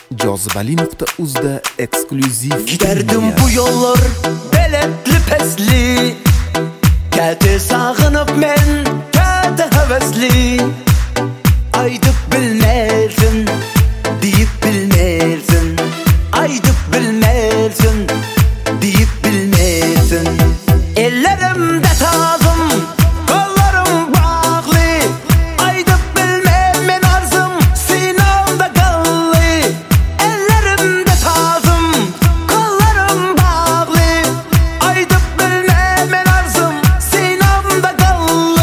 Jozibali.uz'da eksklyuziv. Giderdim bu yollar beletli pesli, kete sağınıp men kete hevesli. Aydıp bilmezsin, deyip bilmezsin. Aydıp bilmezsin, deyip bilmezsin. Ellerimde tazım, kollarım bağlı. Aydıp bilmem men arzım, sinamda kallı. Ellerimde tazım, kollarım bağlı. Aydıp bilmem men arzım, sinamda kallı.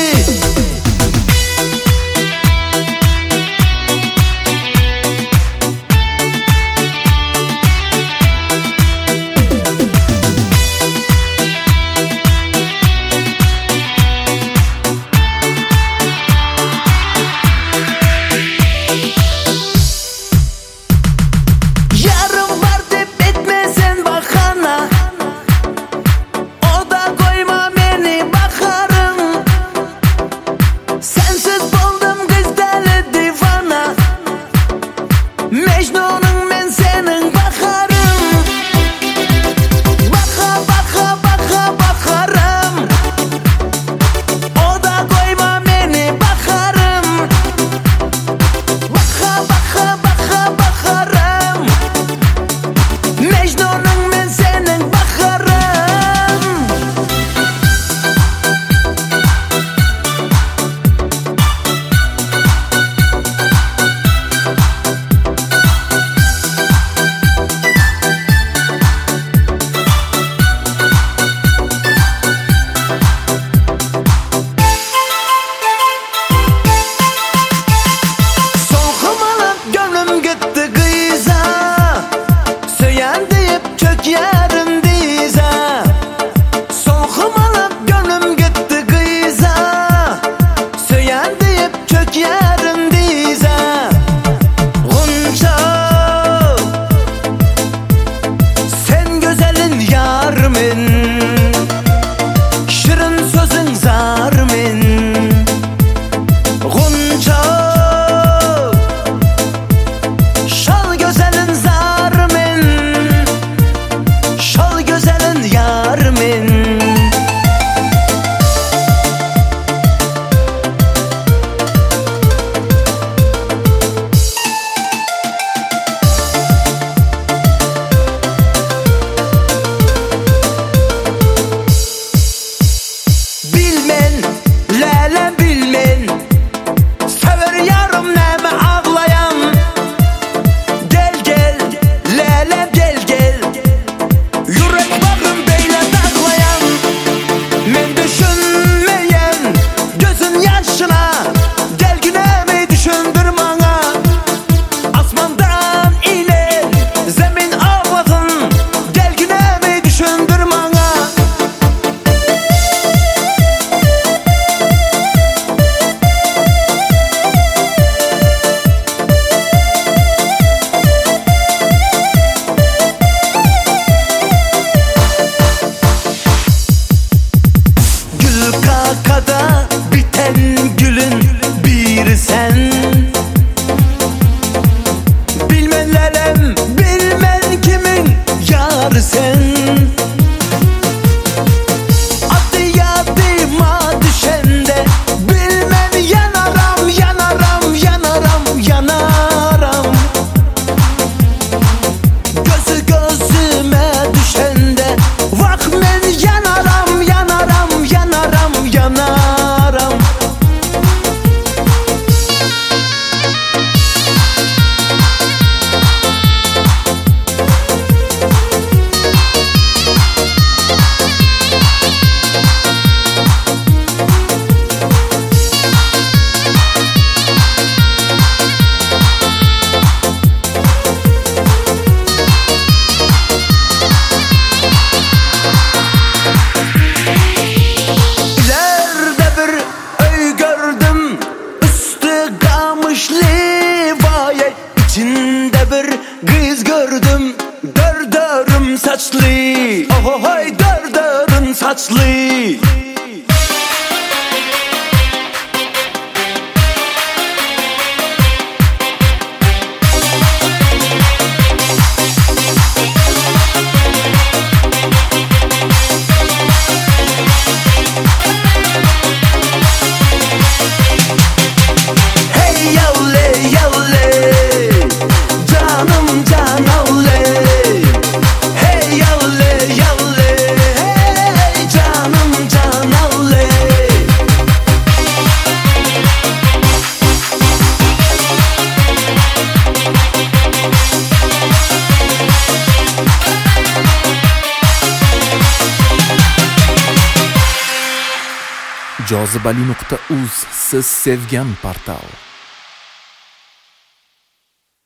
Yarım var deyip etmesen bakana, o da koyma beni bakarım. Sensiz buldum kız deli divana, Mecnun'un ben senin bakarım. Baka baka baka bakarım, o da koyma beni bakarım. Baka baka baka bakarım, Mecnun'un ben senin bakarım. Solğum alıp gönlüm gitti kıyıza, söyən deyip kök yerim dize. Solğum alıp gönlüm gitti kıyıza, söyən deyip kök yerim dize. Gonca, sen güzelin yarmin, şirin sözün zarmin. Gonca, şal güzelin zarmin, şal güzelin yarmin. Bilmen, lele bilmen, sever yarım neme ağlayan. Gel gel, lele gel gel, yürek bağım beyle dağlayan. Men düşünmeyen gözün yaşına, gel günemi düşündür bana. Asmandan iner zemin ağlasın, gel günemi düşündür bana. Gül kakada biten gülün bir sen. Bilmen lelem, bilmen kimin yarı sen. Adı yadıma düşende, bilmen yanaram, yanaram, yanaram, yanaram. Gözü gözüme düşende, vak men yanaram, yanaram, yanaram, yanaram. İleride bir öy gördüm, üstü kamışlı vay. İçinde bir kız gördüm, dördörüm saçlı. Ohoy dördörüm saçlı. Jozibali.uz siz sevgan portal.